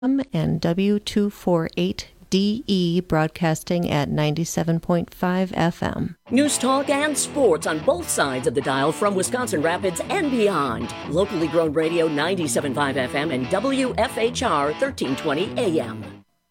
and W248DE broadcasting at 97.5 FM. News talk and sports on both sides of the dial from Wisconsin Rapids and beyond. Locally grown radio 97.5 FM and WFHR 1320 AM.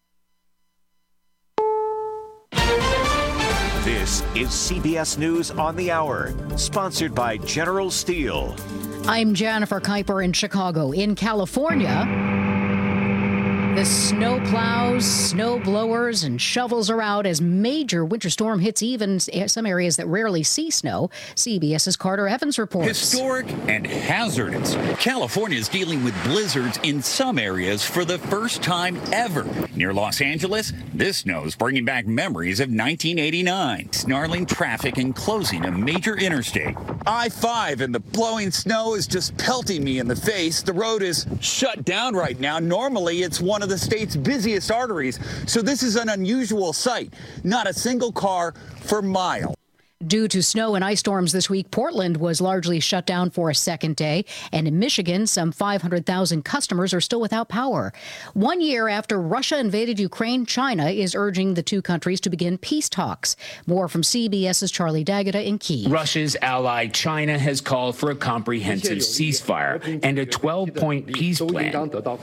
This is CBS News on the Hour, sponsored by General Steel. I'm Jennifer Kuiper in Chicago. In California, the snow plows, snow blowers, and shovels are out as major winter storm hits even some areas that rarely see snow. CBS's Carter Evans reports. Historic and hazardous. California is dealing with blizzards in some areas for the first time ever. Near Los Angeles, this snow is bringing back memories of 1989, snarling traffic and closing a major interstate. I-5 and the blowing snow is just pelting me in the face. The road is shut down right now. Normally, it's one of the state's busiest arteries, so this is an unusual sight. Not a single car for miles. Due to snow and ice storms this week, Portland was largely shut down for a second day. And in Michigan, some 500,000 customers are still without power. 1 year after Russia invaded Ukraine, China is urging the two countries to begin peace talks. More from CBS's Charlie D'Agata in Kyiv. Russia's ally China has called for a comprehensive ceasefire and a 12-point peace plan.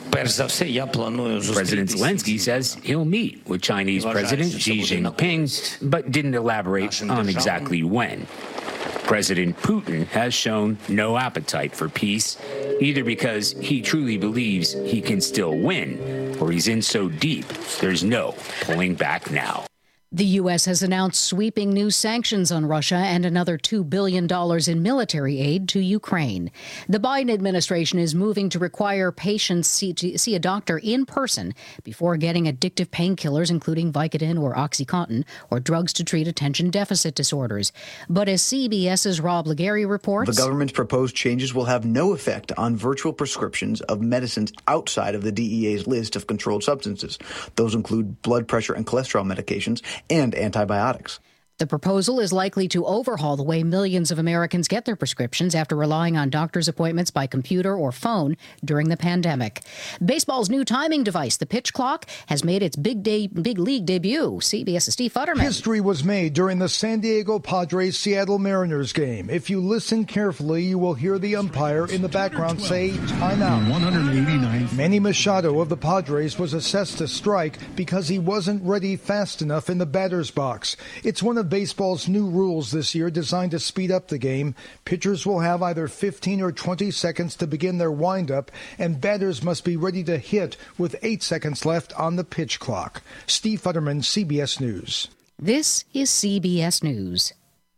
President Zelensky says he'll meet with Chinese President Xi Jinping, but didn't elaborate on exactly when. President Putin has shown no appetite for peace, either because he truly believes he can still win, or he's in so deep there's no pulling back now. The U.S. has announced sweeping new sanctions on Russia and another $2 billion in military aid to Ukraine. The Biden administration is moving to require patients see a doctor in person before getting addictive painkillers, including Vicodin or OxyContin, or drugs to treat attention deficit disorders. But as CBS's Rob Legary reports, the government's proposed changes will have no effect on virtual prescriptions of medicines outside of the DEA's list of controlled substances. Those include blood pressure and cholesterol medications and antibiotics. The proposal is likely to overhaul the way millions of Americans get their prescriptions after relying on doctor's appointments by computer or phone during the pandemic. Baseball's new timing device, the pitch clock, has made its big league debut. CBS's Steve Futterman. History was made during the San Diego Padres-Seattle Mariners game. If you listen carefully, you will hear the umpire in the background say, timeout. 189. Manny Machado of the Padres was assessed a strike because he wasn't ready fast enough in the batter's box. It's one of baseball's new rules this year designed to speed up the game. Pitchers will have either 15 or 20 seconds to begin their windup, and batters must be ready to hit with 8 seconds left on the pitch clock. Steve Futterman, CBS News. This is CBS News.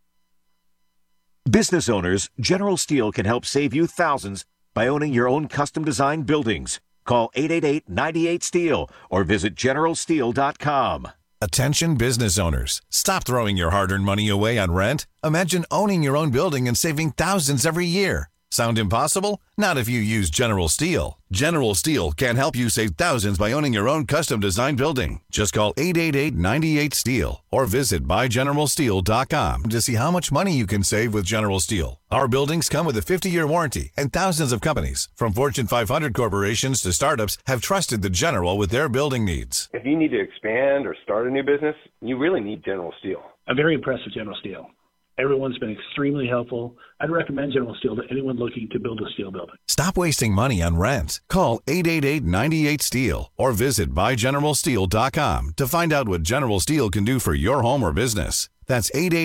Business owners, General Steel can help save you thousands by owning your own custom-designed buildings. Call 888-98-STEEL or visit GeneralSteel.com. Attention business owners. Stop throwing your hard-earned money away on rent. Imagine owning your own building and saving thousands every year. Sound impossible? Not if you use General Steel. General Steel can help you save thousands by owning your own custom-designed building. Just call 888-98-STEEL or visit buygeneralsteel.com to see how much money you can save with General Steel. Our buildings come with a 50-year warranty, and thousands of companies, from Fortune 500 corporations to startups, have trusted the General with their building needs. If you need to expand or start a new business, you really need General Steel. I'm very impressed with General Steel. Everyone's been extremely helpful. I'd recommend General Steel to anyone looking to build a steel building. Stop wasting money on rent. Call 888-98-STEEL or visit buygeneralsteel.com to find out what General Steel can do for your home or business. That's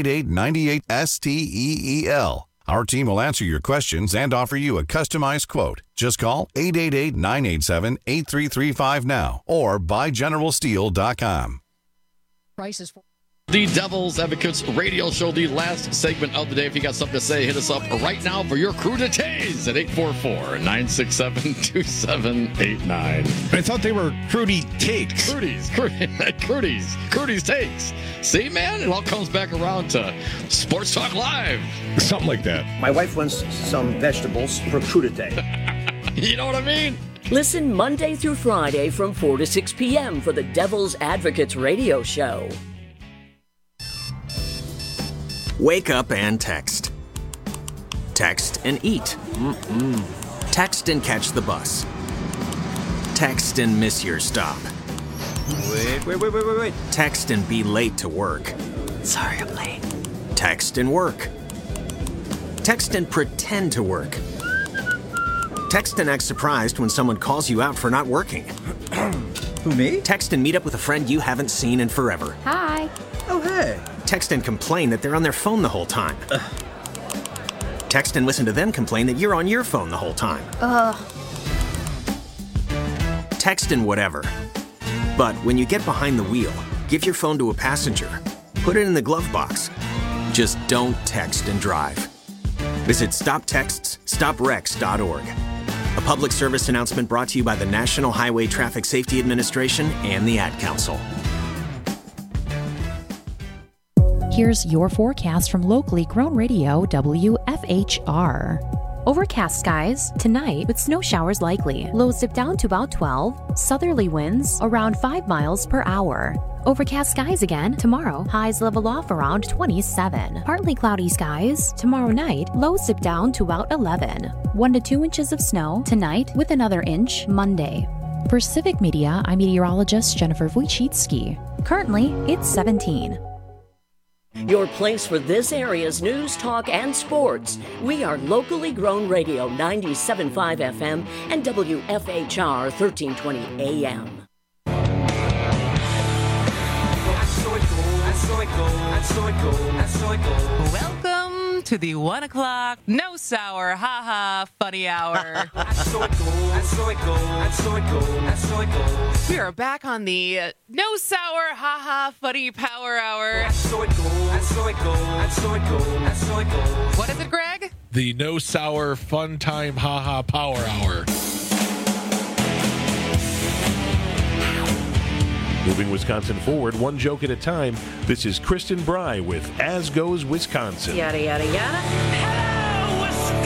888-98-STEEL. Our team will answer your questions and offer you a customized quote. Just call 888-987-8335 now or buygeneralsteel.com. Prices for the Devil's Advocates radio show, the last segment of the day. If you got something to say, hit us up right now for your cruditays at 844-967-2789. I thought they were Crudy Takes. Crudy's Takes. See, man, it all comes back around to Sports Talk Live. Something like that. My wife wants some vegetables for crudité. You know what I mean? Listen Monday through Friday from 4 to 6 p.m. for the Devil's Advocates radio show. Wake up and text. Text and eat. Text and catch the bus. Text and miss your stop. Wait. Text and be late to work. Sorry, I'm late. Text and work. Text and pretend to work. Text and act surprised when someone calls you out for not working. Who, me? Text and meet up with a friend you haven't seen in forever. Hi. Oh, hey. Text and complain that they're on their phone the whole time. Text and listen to them complain that you're on your phone the whole time. Text and whatever. But when you get behind the wheel, give your phone to a passenger. Put it in the glove box. Just don't text and drive. Visit StopTextsStopWrecks.org. A public service announcement brought to you by the National Highway Traffic Safety Administration and the Ad Council. Here's your forecast from locally grown radio WFHR. Overcast skies tonight with snow showers likely. Lows dip down to about 12. Southerly winds around 5 miles per hour. Overcast skies again tomorrow. Highs level off around 27. Partly cloudy skies tomorrow night. Lows dip down to about 11. 1 to 2 inches of snow tonight with another inch Monday. For Civic Media, I'm meteorologist Jennifer Wojcicki. Currently, it's 17. Your place for this area's news, talk, and sports. We are locally grown radio 97.5 FM and WFHR 1320 AM. Welcome to the 1 o'clock No Sour Ha-Ha Funny Hour. We are back on the No Sour Ha-Ha Funny Power Hour. What is it, Greg? The No Sour Fun Time Ha-Ha Power Hour. Moving Wisconsin forward, one joke at a time. This is Kristen Bry with As Goes Wisconsin. Yada, yada, yada. Hello,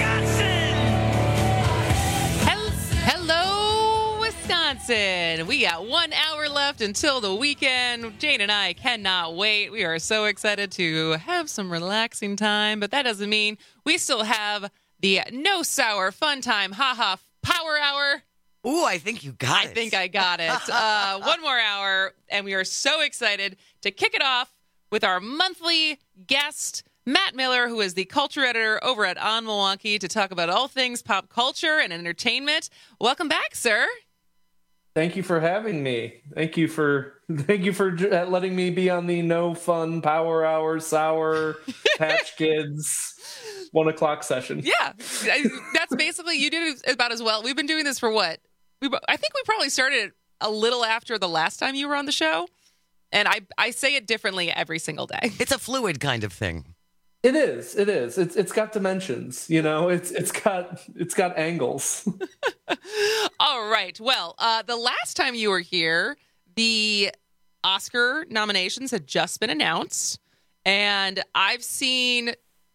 Wisconsin! Hello, Wisconsin! We got 1 hour left until the weekend. Jane and I cannot wait. We are so excited to have some relaxing time, but that doesn't mean we still have the No Sour Fun Time Ha-Ha Power Hour. Ooh, I think you got it. I think I got it. 1 more hour, and we are so excited to kick it off with our monthly guest, Matt Miller, who is the culture editor over at On Milwaukee, to talk about all things pop culture and entertainment. Welcome back, sir. Thank you for having me. Thank you for letting me be on the No Fun Power Hour Sour Patch Kids 1 o'clock session. Yeah, that's basically, you did about as well. We've been doing this for what? I think we probably started a little after the last time you were on the show. And I say it differently every single day. It's a fluid kind of thing. It is. It's got dimensions, you know. It's got angles. All right. Well, the last time you were here, the Oscar nominations had just been announced, and I've seen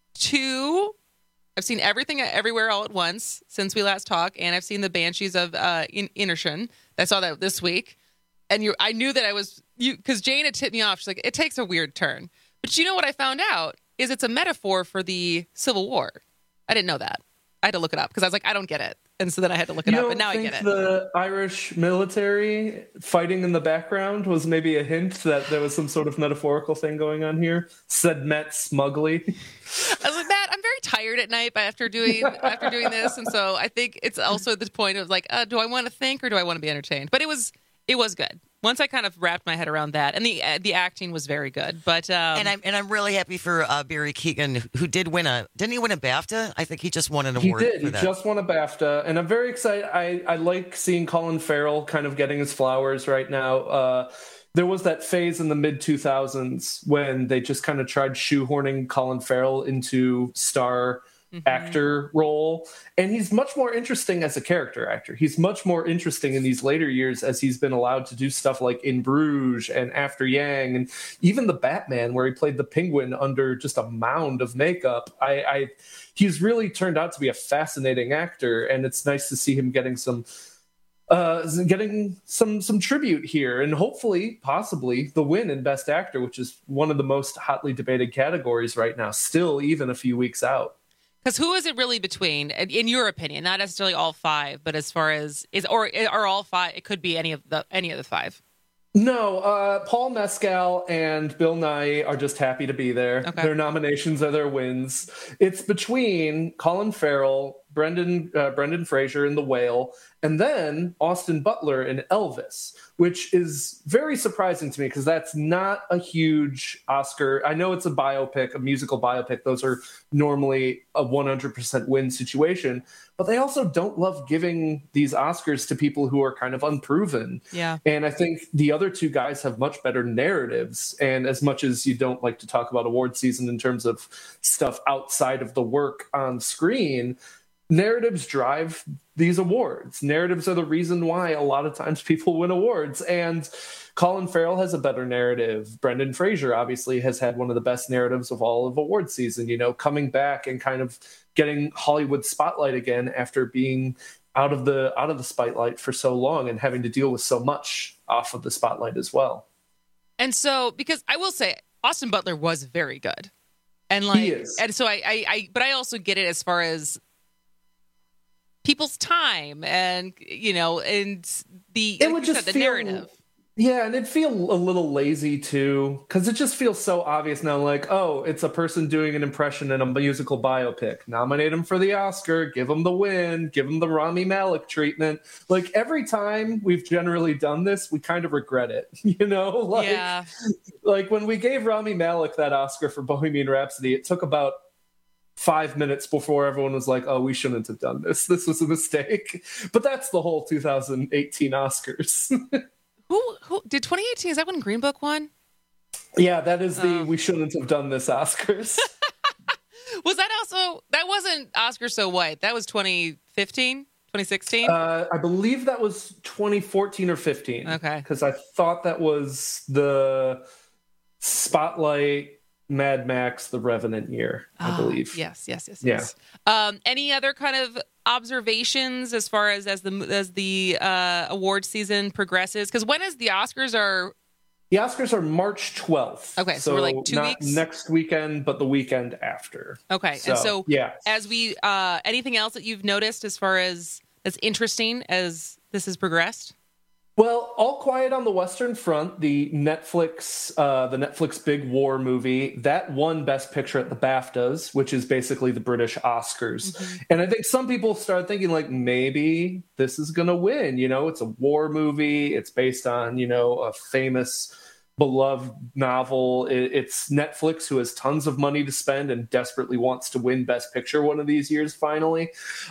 Everything Everywhere All at Once since we last talked, and I've seen The Banshees of Inisherin. I saw that this week, and I knew that I was because Jane had tipped me off. She's like, it takes a weird turn, but you know what I found out is it's a metaphor for the Civil War. I didn't know that. I had to look it up because I was like, I don't get it, and so then I had to look it up, and now I get it. The Irish military fighting in the background was maybe a hint that there was some sort of metaphorical thing going on here, said Matt smugly. I was like, Matt, I'm very tired at night after doing this, and so I think it's also the point of like, do I want to think or do I want to be entertained? But it was good. Once I kind of wrapped my head around that, and the acting was very good. But and I'm really happy for Barry Keoghan, who didn't he win a BAFTA? I think he just won an award. He just won a BAFTA, and I'm very excited. I like seeing Colin Farrell kind of getting his flowers right now. There was that phase in the mid-2000s when they just kind of tried shoehorning Colin Farrell into star actor role, and he's much more interesting as a character actor. He's much more interesting in these later years as he's been allowed to do stuff like In Bruges and After Yang, and even the Batman, where he played the Penguin under just a mound of makeup. He's really turned out to be a fascinating actor, and it's nice to see him getting some tribute here, and hopefully, possibly, the win in Best Actor, which is one of the most hotly debated categories right now, still even a few weeks out. Because who is it really between, in your opinion? Not necessarily all five, but as far as are all five? It could be any of the five. No, Paul Mescal and Bill Nighy are just happy to be there. Okay. Their nominations are their wins. It's between Colin Farrell, Brendan Fraser in The Whale, and then Austin Butler in Elvis, which is very surprising to me because that's not a huge Oscar. I know it's a biopic, a musical biopic. Those are normally a 100% win situation, but they also don't love giving these Oscars to people who are kind of unproven. Yeah. And I think the other two guys have much better narratives. And as much as you don't like to talk about award season in terms of stuff outside of the work on screen, narratives drive these awards. Narratives are the reason why a lot of times people win awards. And Colin Farrell has a better narrative. Brendan Fraser obviously has had one of the best narratives of all of award season, coming back and kind of getting Hollywood spotlight again after being out of the spotlight for so long and having to deal with so much off of the spotlight as well. And so, because I will say Austin Butler was very good. And he is. And so but I also get it as far as people's time and the narrative. Yeah, and it'd feel a little lazy too, because it just feels so obvious now. Like, oh, it's a person doing an impression in a musical biopic. Nominate him for the Oscar, give him the win, give him the Rami Malek treatment. Like every time we've generally done this, we kind of regret it. Yeah. Like when we gave Rami Malek that Oscar for Bohemian Rhapsody, it took about 5 minutes before everyone was like, oh, we shouldn't have done this. This was a mistake. But that's the whole 2018 Oscars. Who did 2018? Is that when Green Book won? Yeah, that is we shouldn't have done this Oscars. Was that also, that wasn't Oscar So White. That was 2015, 2016? I believe that was 2014 or 15. Okay. Because I thought that was the Spotlight Mad Max The Revenant year, I believe. Yes. Yeah. Any other kind of observations as far as the award season progresses? Because when is the Oscars are? The Oscars are March 12th. Okay, so we're like 2 not weeks? Next weekend, but the weekend after. Okay, and so as we anything else that you've noticed as far as that's interesting as this has progressed? Well, All Quiet on the Western Front, the Netflix big war movie, that won Best Picture at the BAFTAs, which is basically the British Oscars. Mm-hmm. And I think some people started thinking like, maybe this is going to win. It's a war movie. It's based on, a famous beloved novel. It's Netflix, who has tons of money to spend and desperately wants to win Best Picture one of these years finally.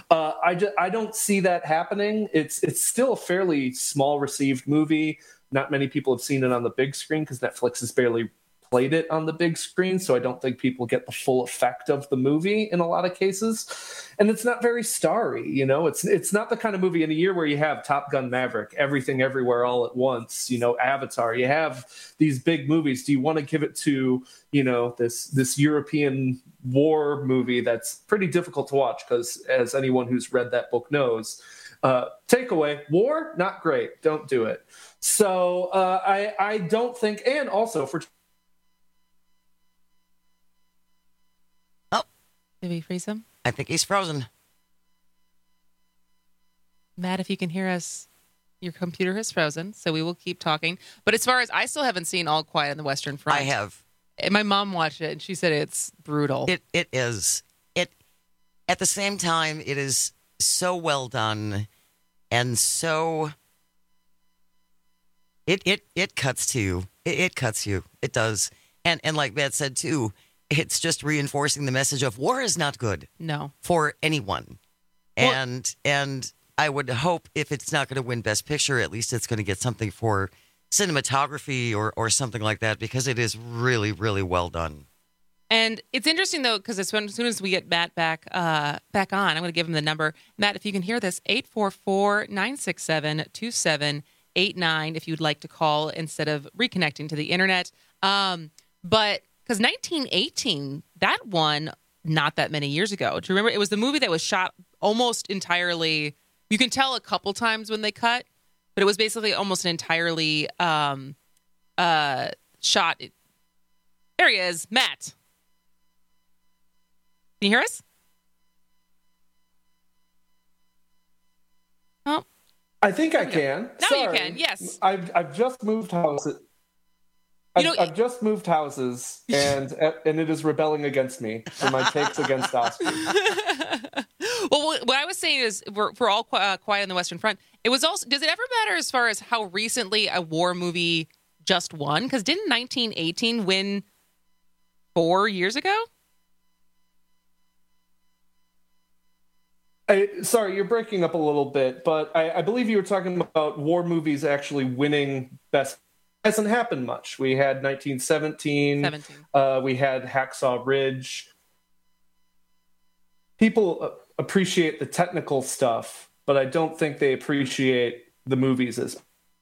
I don't see that happening. It's still a fairly small received movie. Not many people have seen it on the big screen because Netflix has barely played it on the big screen, so I don't think people get the full effect of the movie in a lot of cases. And it's not very starry, it's not the kind of movie in a year where you have Top Gun Maverick, Everything Everywhere All at Once, Avatar. You have these big movies. Do you want to give it to, this European war movie that's pretty difficult to watch because, as anyone who's read that book knows, takeaway, war, not great. Don't do it. So I don't think, and also for Did we freeze him? I think he's frozen. Matt, if you can hear us, your computer has frozen, so we will keep talking. But as far as I still haven't seen All Quiet on the Western Front. I have. And my mom watched it, and she said it's brutal. It is. At the same time, it is so well done, and so it cuts to you. It cuts you. It does. And like Matt said too, it's just reinforcing the message of war is not good. No. For anyone. And I would hope if it's not going to win Best Picture, at least it's going to get something for cinematography or something like that, because it is really, really well done. And it's interesting, though, because as soon as we get Matt back on, I'm going to give him the number. Matt, if you can hear this, 844-967-2789, if you'd like to call instead of reconnecting to the internet. But because 1918, that won not that many years ago. Do you remember? It was the movie that was shot almost entirely. You can tell a couple times when they cut, but it was basically almost an entirely shot. There he is, Matt. Can you hear us? Oh. I think I can. Now you can, yes. I've just moved houses. I've just moved houses, and it is rebelling against me for my takes against Oscars. Well, what I was saying is we're all quiet on the Western Front. It was also, does it ever matter as far as how recently a war movie just won? Because didn't 1918 win 4 years ago? Sorry, you're breaking up a little bit, but I believe you were talking about war movies actually winning Best. Hasn't happened much. We had 1917. We had Hacksaw Ridge. People appreciate the technical stuff, but I don't think they appreciate the movies as.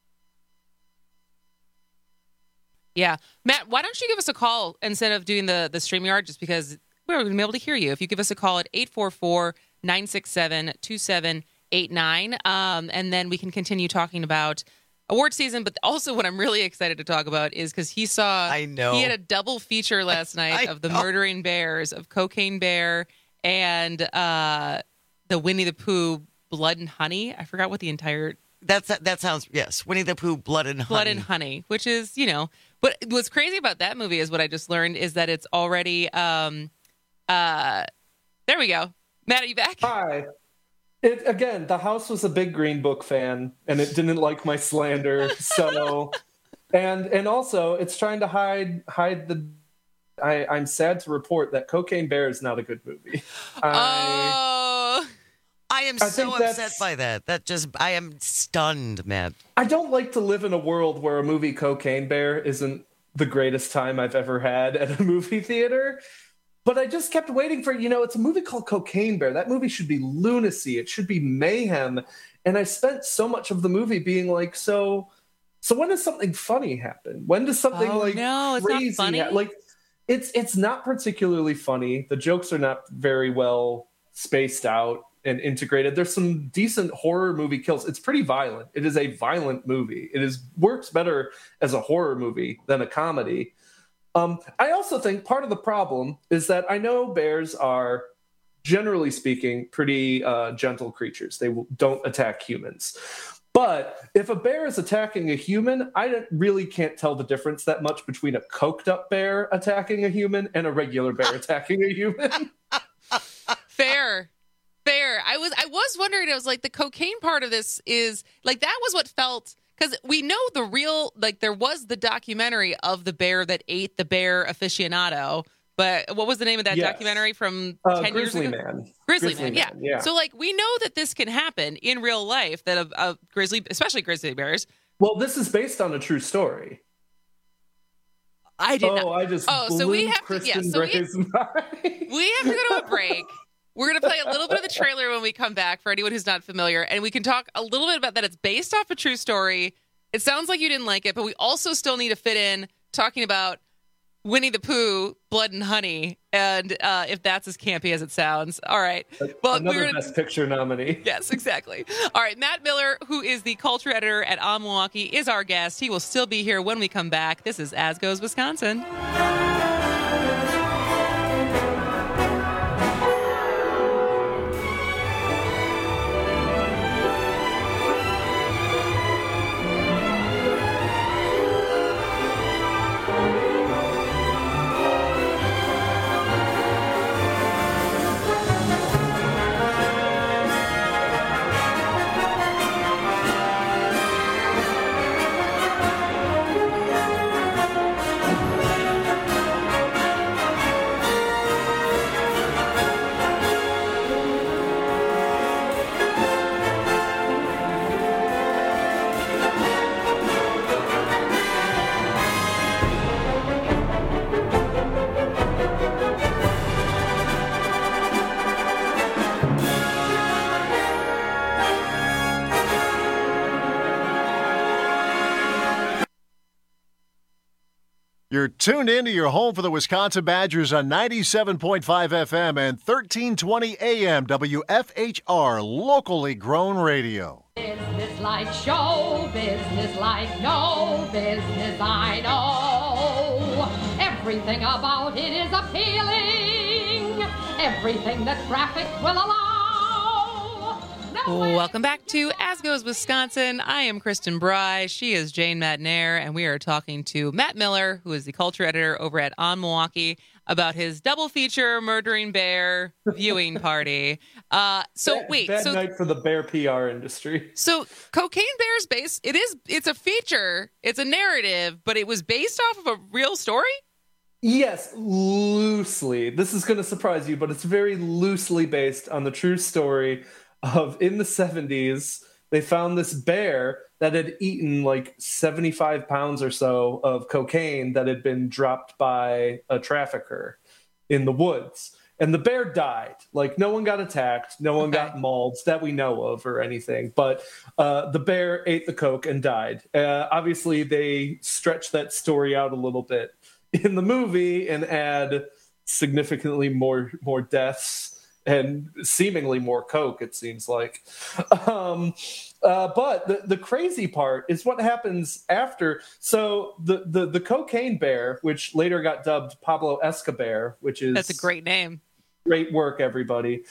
Yeah. Matt, why don't you give us a call instead of doing the StreamYard, just because we're going to be able to hear you. If you give us a call at 844-967-2789, and then we can continue talking about award season. But also what I'm really excited to talk about is because he had a double feature last night of the Murdering Bears, of Cocaine Bear and the Winnie the Pooh Blood and Honey. I forgot what the entire... That sounds, yes, Winnie the Pooh Blood and Honey. Blood and Honey, which is, But what's crazy about that movie is what I just learned is that it's already... there we go. Matt, are you back? Hi. Again, the house was a big Green Book fan, and it didn't like my slander. So, and also, it's trying to hide the. I'm sad to report that Cocaine Bear is not a good movie. I am so upset by that. I am stunned, Matt. I don't like to live in a world where a movie Cocaine Bear isn't the greatest time I've ever had at a movie theater. But I just kept waiting for, it's a movie called Cocaine Bear. That movie should be lunacy. It should be mayhem. And I spent so much of the movie being like, so when does something funny happen? When does something crazy it's not funny. It's not particularly funny. The jokes are not very well spaced out and integrated. There's some decent horror movie kills. It's pretty violent. It is a violent movie. Works better as a horror movie than a comedy. I also think part of the problem is that I know bears are, generally speaking, pretty gentle creatures. They don't attack humans. But if a bear is attacking a human, I really can't tell the difference that much between a coked up bear attacking a human and a regular bear attacking a human. Fair. I was wondering, I was like, the cocaine part of this is like, that was what felt... Because we know the real, there was the documentary of the bear that ate the bear aficionado. But what was the name of that documentary from 10 years ago? Grizzly Man, yeah. So, we know that this can happen in real life, that a grizzly, especially grizzly bears. Well, this is based on a true story. I did not. I just blew so we have Kristen to, Bray's mind. We have to go to a break. We're going to play a little bit of the trailer when we come back for anyone who's not familiar. And we can talk a little bit about that. It's based off a true story. It sounds like you didn't like it, but we also still need to fit in talking about Winnie the Pooh, Blood and Honey, and if that's as campy as it sounds. All right. Well, another Best Picture nominee. Yes, exactly. All right. Matt Miller, who is the culture editor at On Milwaukee, is our guest. He will still be here when we come back. This is As Goes Wisconsin. You're tuned into your home for the Wisconsin Badgers on 97.5 FM and 1320 AM WFHR, locally grown radio. Business like show business like no business I know. Everything about it is appealing. Everything that traffic will allow. No Welcome back to As Goes Wisconsin. I am Kristen Bry. She is Jane Madnair, and we are talking to Matt Miller, who is the culture editor over at On Milwaukee, about his double feature Murdering Bear viewing party. Bad night for the bear PR industry. So Cocaine Bear's based, it's a feature, it's a narrative, but it was based off of a real story? Yes, loosely. This is going to surprise you, but it's very loosely based on the true story of, in the 70s, they found this bear that had eaten like 75 pounds or so of cocaine that had been dropped by a trafficker in the woods. And the bear died. Like, no one got attacked. No one got mauled that we know of or anything. But the bear ate the coke and died. Obviously, they stretched that story out a little bit in the movie and add significantly more deaths and seemingly more coke, it seems like. But the crazy part is what happens after. So the cocaine bear, which later got dubbed Pablo Escobar, which is... That's a great name. Great work, everybody.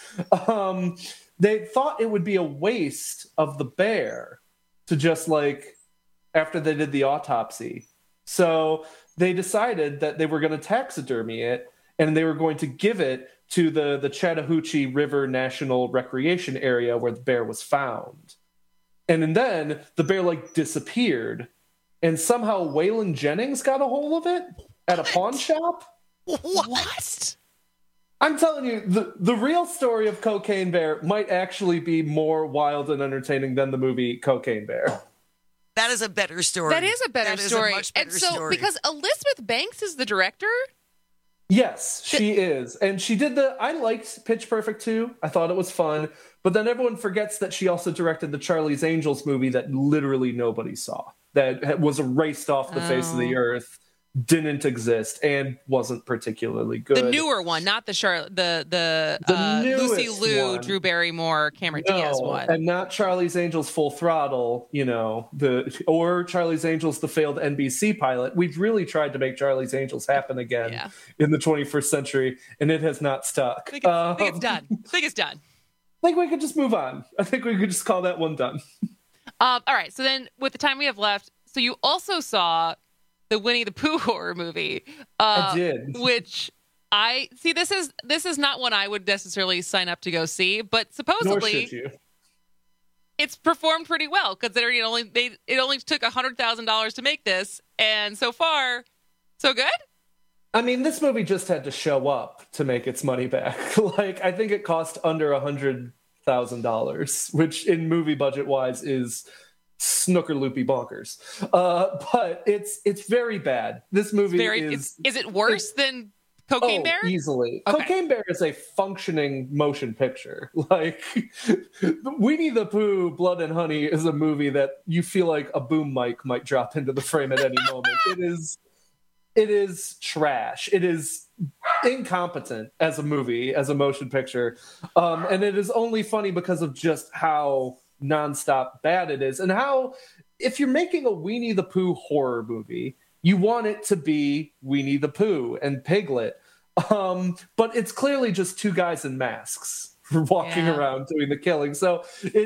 They thought it would be a waste of the bear to just, like, after they did the autopsy. So they decided that they were going to taxidermy it, and they were going to give it to the Chattahoochee River National Recreation Area where the bear was found. And then the bear, like, disappeared. And somehow Waylon Jennings got a hold of it at a pawn shop? What? I'm telling you, the real story of Cocaine Bear might actually be more wild and entertaining than the movie Cocaine Bear. That is a better story. That is a better story. A much better story. Because Elizabeth Banks is the director? Yes, she is. And she did I liked Pitch Perfect 2. I thought it was fun. But then everyone forgets that she also directed the Charlie's Angels movie that literally nobody saw. That was erased off the face of the earth, didn't exist, and wasn't particularly good. The newer one, not the Lucy Liu, Drew Barrymore, Cameron Diaz one. And not Charlie's Angels Full Throttle, or Charlie's Angels, the failed NBC pilot. We've really tried to make Charlie's Angels happen again in the 21st century, and it has not stuck. I think it's done. I think we could just move on. I think we could just call that one done. All right. So then with the time we have left, so you also saw the Winnie the Pooh horror movie. I did. Which this is not one I would necessarily sign up to go see, but supposedly Nor should you. It's performed pretty well considering it only took $100,000 to make this, and so far, so good? I mean, this movie just had to show up to make its money back. I think it cost under $100,000, which in movie budget wise is snooker loopy bonkers. But it's very bad. This movie is it worse than Cocaine Bear? Easily. Okay. Cocaine Bear is a functioning motion picture. Winnie the Pooh, Blood and Honey is a movie that you feel like a boom mic might drop into the frame at any moment. It is trash. It is incompetent as a movie, as a motion picture. And it is only funny because of just how nonstop bad it is. And how, if you're making a Winnie the Pooh horror movie, you want it to be Winnie the Pooh and Piglet. But it's clearly just two guys in masks walking around doing the killing. So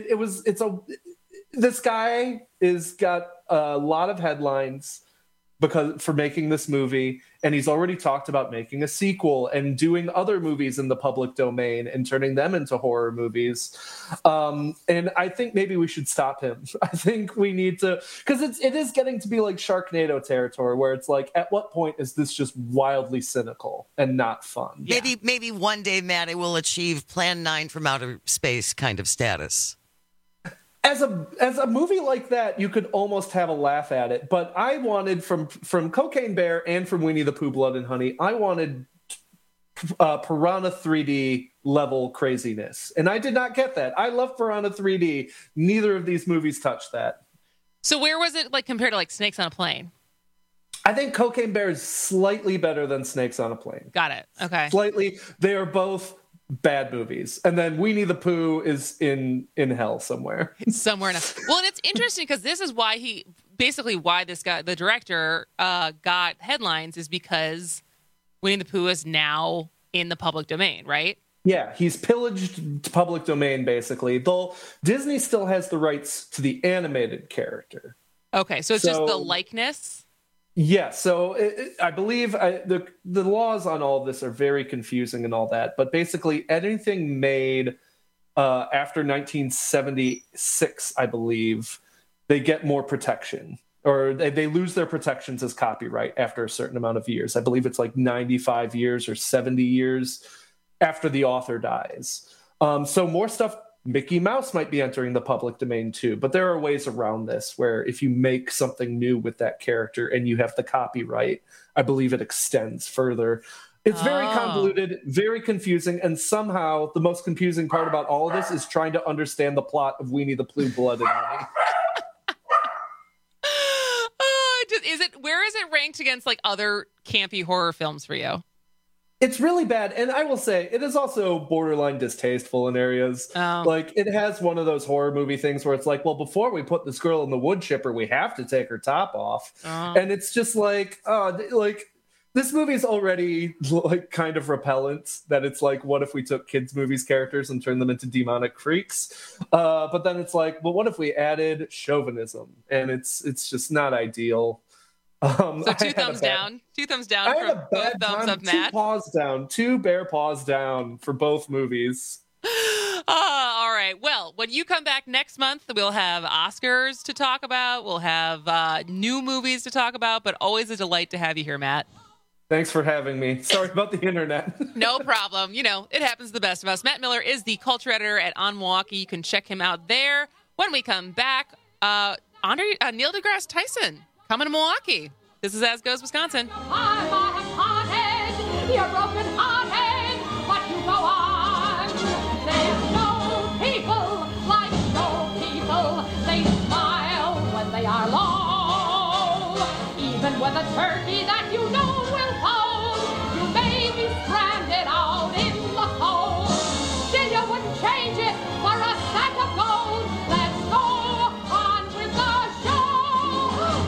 this guy is got a lot of headlines for making this movie, and he's already talked about making a sequel and doing other movies in the public domain and turning them into horror movies. And I think maybe we should stop him. I think we need to, because it is getting to be like Sharknado territory, where it's like, at what point is this just wildly cynical and not fun? Maybe one day, Matt, it will achieve Plan 9 from outer space kind of status. As a movie like that, you could almost have a laugh at it. But I wanted from Cocaine Bear and from Winnie the Pooh, Blood and Honey, I wanted Piranha 3D level craziness. And I did not get that. I love Piranha 3D. Neither of these movies touched that. So where was it compared to Snakes on a Plane? I think Cocaine Bear is slightly better than Snakes on a Plane. Got it. Okay. Slightly. They are both bad movies, and then Winnie the Pooh is in hell somewhere. Well, and it's interesting because this is why this guy, the director, got headlines, is because Winnie the Pooh is now in the public domain, right? Yeah, he's pillaged public domain, basically. Though Disney still has the rights to the animated character. Okay, so it's just the likeness? Yeah, so I believe the laws on all of this are very confusing and all that. But basically, anything made after 1976, I believe, they get more protection. Or they lose their protections as copyright after a certain amount of years. I believe it's like 95 years or 70 years after the author dies. So more stuff, Mickey Mouse might be entering the public domain too, but there are ways around this where if you make something new with that character and you have the copyright, I believe it extends further. It's very convoluted, very confusing, and somehow the most confusing part about all of this is trying to understand the plot of Weenie the Pooh Blood and Honey. Where is it ranked against like other campy horror films for you? It's really bad, and I will say it is also borderline distasteful in areas. Like it has one of those horror movie things where it's like, well, before we put this girl in the wood chipper, we have to take her top off, and it's just like, this movie's already like kind of repellent. That it's like, what if we took kids' movies characters and turned them into demonic freaks? But then it's like, well, what if we added chauvinism? And it's just not ideal. So two thumbs down from both thumbs of Matt. Two bare paws down for both movies. All right. Well, when you come back next month, we'll have Oscars to talk about. We'll have new movies to talk about, but always a delight to have you here, Matt. Thanks for having me. Sorry about the internet. No problem. You know, it happens to the best of us. Matt Miller is the culture editor at On Milwaukee. You can check him out there. When we come back, Neil deGrasse Tyson coming to Milwaukee. This is As Goes Wisconsin. You're broken-hearted, but you go on. There's no people like no people. They smile when they are low. Even with a turkey that you know will fold, you may be stranded out in the cold. Still you wouldn't change it for a sack of gold. Let's go on with the show.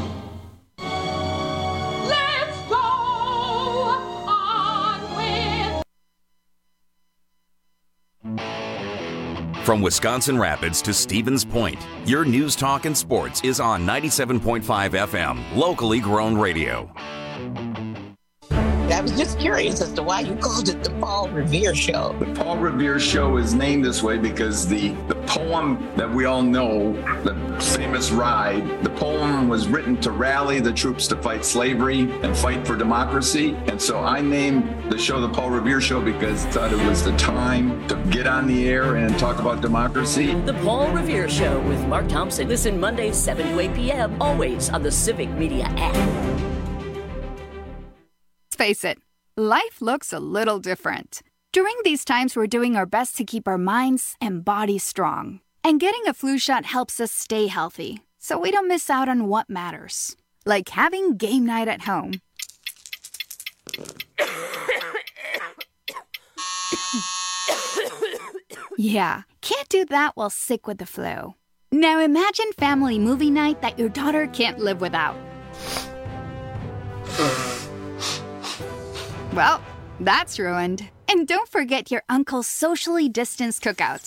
Let's go on with... From Wisconsin Rapids to Stevens Point, your news, talk, and sports is on 97.5 FM, locally grown radio. I was just curious as to why you called it the Paul Revere Show. The Paul Revere Show is named this way because the poem that we all know, the famous Ride, the poem was written to rally the troops to fight slavery and fight for democracy. And so I named the show the Paul Revere Show because I thought it was the time to get on the air and talk about democracy. The Paul Revere Show with Mark Thompson. Listen Mondays 7 to 8 p.m. always on the Civic Media app. Face it, life looks a little different. During these times, we're doing our best to keep our minds and bodies strong. And getting a flu shot helps us stay healthy, so we don't miss out on what matters. Like having game night at home. Yeah, can't do that while sick with the flu. Now imagine family movie night that your daughter can't live without. Well, that's ruined. And don't forget your uncle's socially distanced cookout.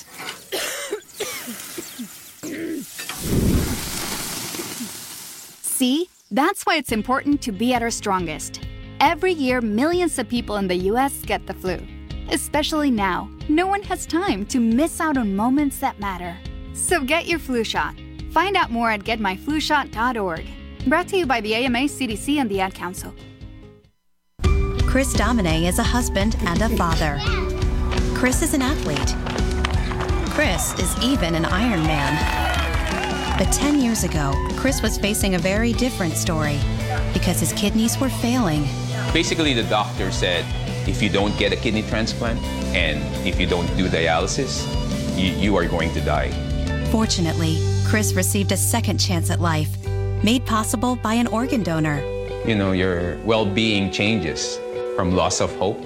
See? That's why it's important to be at our strongest. Every year, millions of people in the U.S. get the flu. Especially now, no one has time to miss out on moments that matter. So get your flu shot. Find out more at getmyflushot.org. Brought to you by the AMA, CDC, and the Ad Council. Chris Domine is a husband and a father. Chris is an athlete. Chris is even an Iron Man. But 10 years ago, Chris was facing a very different story because his kidneys were failing. Basically, the doctor said, if you don't get a kidney transplant and if you don't do dialysis, you are going to die. Fortunately, Chris received a second chance at life, made possible by an organ donor. You know, your well-being changes from loss of hope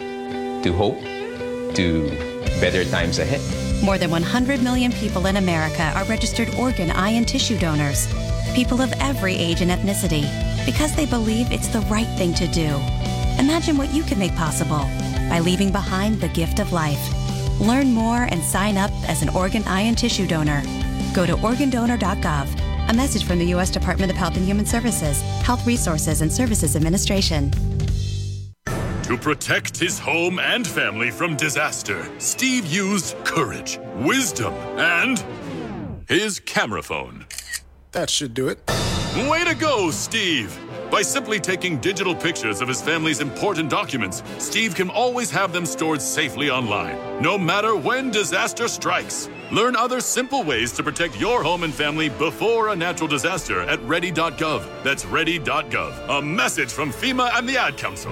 to better times ahead. More than 100 million people in America are registered organ, eye, and tissue donors. People of every age and ethnicity, because they believe it's the right thing to do. Imagine what you can make possible by leaving behind the gift of life. Learn more and sign up as an organ, eye, and tissue donor. Go to organdonor.gov. A message from the U.S. Department of Health and Human Services, Health Resources and Services Administration. To protect his home and family from disaster, Steve used courage, wisdom, and his camera phone. That should do it. Way to go, Steve! By simply taking digital pictures of his family's important documents, Steve can always have them stored safely online, no matter when disaster strikes. Learn other simple ways to protect your home and family before a natural disaster at ready.gov. That's ready.gov. A message from FEMA and the Ad Council.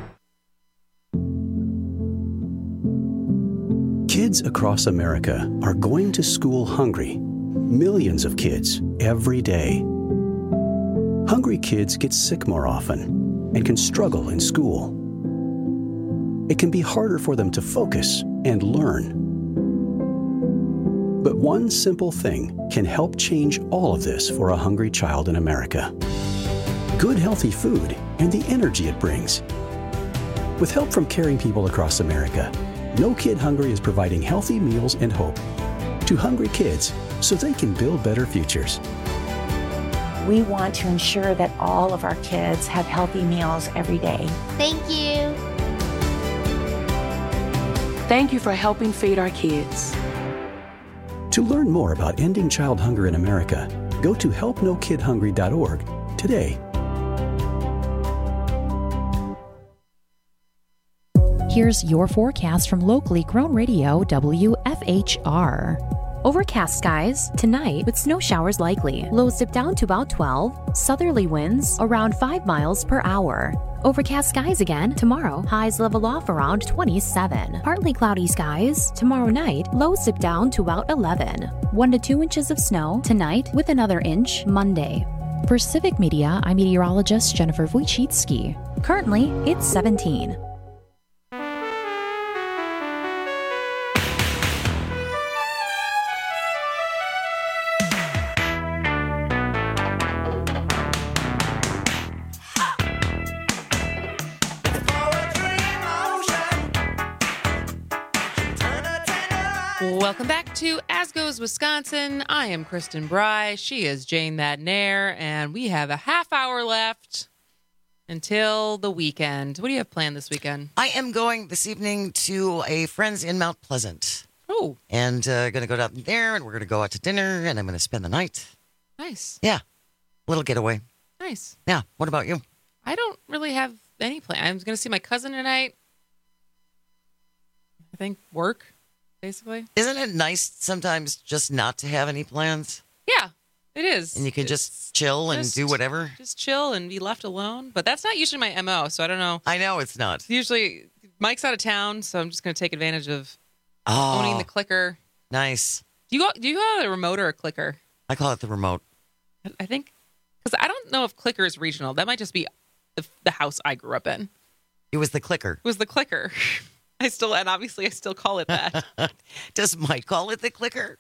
Kids across America are going to school hungry. Millions of kids every day. Hungry kids get sick more often and can struggle in school. It can be harder for them to focus and learn. But one simple thing can help change all of this for a hungry child in America. Good, healthy food and the energy it brings. With help from caring people across America, No Kid Hungry is providing healthy meals and hope to hungry kids so they can build better futures. We want to ensure that all of our kids have healthy meals every day. Thank you. Thank you for helping feed our kids. To learn more about ending child hunger in America, go to helpnokidhungry.org today. Here's your forecast from locally grown radio WFHR. Overcast skies tonight with snow showers likely. Lows dip down to about 12. Southerly winds around 5 miles per hour. Overcast skies again tomorrow. Highs level off around 27. Partly cloudy skies tomorrow night. Lows dip down to about 11. 1 to 2 inches of snow tonight with another inch Monday. For Civic Media, I'm meteorologist Jennifer Wojcicki. Currently, it's 17. Welcome back to As Goes Wisconsin. I am Kristen Bry. She is Jane That Nair, and we have a half hour left until the weekend. What do you have planned this weekend? I am going this evening to a friend's in Mount Pleasant. Oh. And going to go down there, and we're going to go out to dinner, and I'm going to spend the night. Nice. Yeah. Little getaway. Nice. Yeah. What about you? I don't really have any plan. I'm going to see my cousin tonight. I think work. Basically. Isn't it nice sometimes just not to have any plans? Yeah, it is. And you can just chill and do whatever? Just chill and be left alone. But that's not usually my MO, so I don't know. I know it's not. Usually, Mike's out of town, so I'm just going to take advantage of owning the clicker. Nice. Do you call it a remote or a clicker? I call it the remote. I think, because I don't know if clicker is regional. That might just be the house I grew up in. It was the clicker. It was the clicker. I still call it that. Does Mike call it the clicker?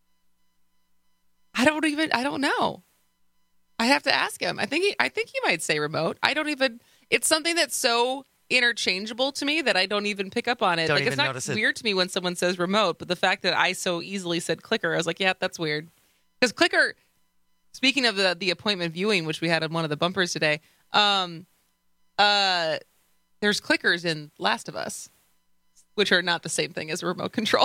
I don't know. I have to ask him. I think he might say remote. It's something that's so interchangeable to me that I don't even pick up on it. Don't like even it's not notice it. weird to me when someone says remote, but the fact that I so easily said clicker, I was like, yeah, that's weird. Because clicker, speaking of the appointment viewing, which we had on one of the bumpers today, there's clickers in Last of Us, which are not the same thing as a remote control.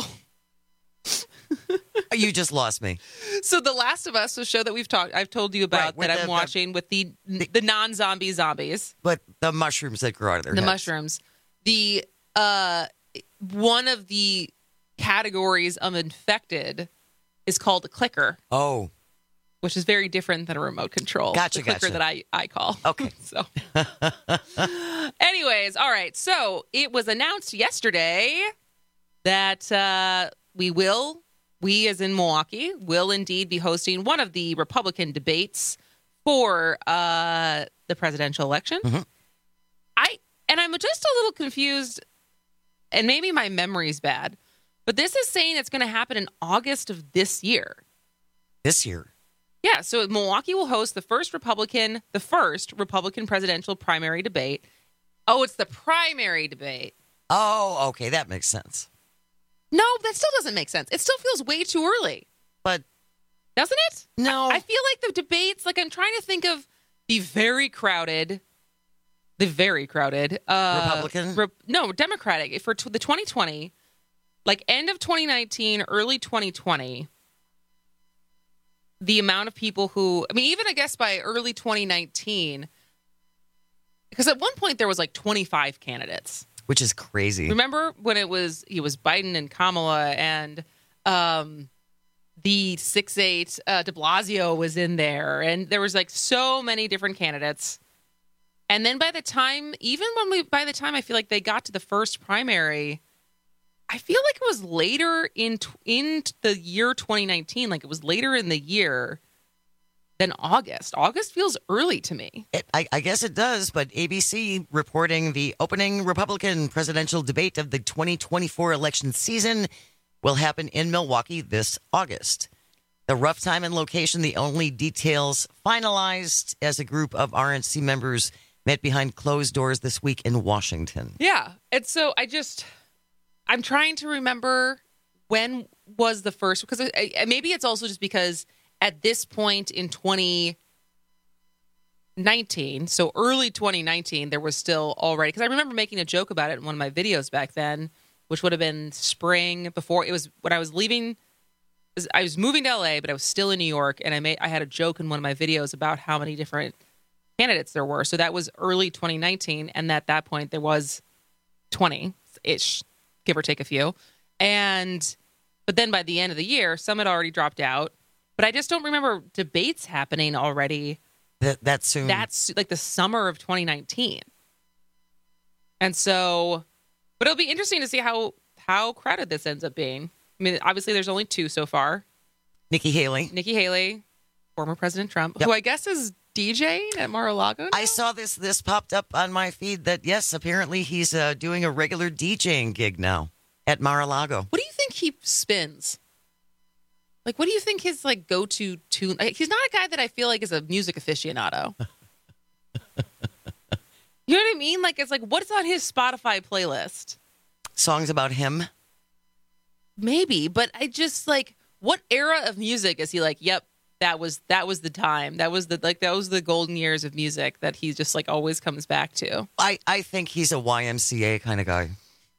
You just lost me. So The Last of Us, a show that I've told you about, right, that I'm watching with the non-zombie zombies. But the mushrooms that grow out of their heads. Mushrooms. The one of the categories of infected is called a clicker. Oh. Which is very different than a remote control. Gotcha, the clicker that I call. Okay. So, anyways, all right. So it was announced yesterday that we as in Milwaukee, will indeed be hosting one of the Republican debates for the presidential election. Mm-hmm. I'm just a little confused, and maybe my memory's bad, but this is saying it's going to happen in August of this year. This year? Yeah, so Milwaukee will host the first Republican presidential primary debate. Oh, it's the primary debate. Oh, okay, that makes sense. No, that still doesn't make sense. It still feels way too early. But doesn't it? No. I feel like the debates, like I'm trying to think of the very crowded Republican? No, Democratic for the 2020, like end of 2019, early 2020. The amount of people who, I mean, even I guess by early 2019, because at one point there was like 25 candidates. Which is crazy. Remember when he was Biden and Kamala and the 6'8" de Blasio was in there, and there was like so many different candidates. And then by the time I feel like they got to the first primary, I feel like it was later in the year 2019, like it was later in the year than August. August feels early to me. I guess it does, but ABC reporting the opening Republican presidential debate of the 2024 election season will happen in Milwaukee this August. The rough time and location, the only details finalized as a group of RNC members met behind closed doors this week in Washington. Yeah. And so I'm trying to remember when was the first, because maybe it's also just because at this point in 2019, so early 2019, there was still already, because I remember making a joke about it in one of my videos back then, which would have been spring before it was when I was leaving. I was moving to LA, but I was still in New York, and I had a joke in one of my videos about how many different candidates there were. So that was early 2019, and at that point there was 20-ish, give or take a few. But then by the end of the year, some had already dropped out. But I just don't remember debates happening already. That soon. That's like the summer of 2019. And so, but it'll be interesting to see how crowded this ends up being. I mean, obviously there's only two so far. Nikki Haley, former President Trump, who I guess is DJing at Mar-a-Lago now? I saw this popped up on my feed that, yes, apparently he's doing a regular DJing gig now at Mar-a-Lago. What do you think he spins? Like, what do you think his like go-to tune? Like, he's not a guy that I feel like is a music aficionado. You know what I mean? Like, it's like, what's on his Spotify playlist? Songs about him? Maybe, but I just like, what era of music is he like, yep, that was the time. That was the golden years of music that he just like always comes back to. I think he's a YMCA kind of guy.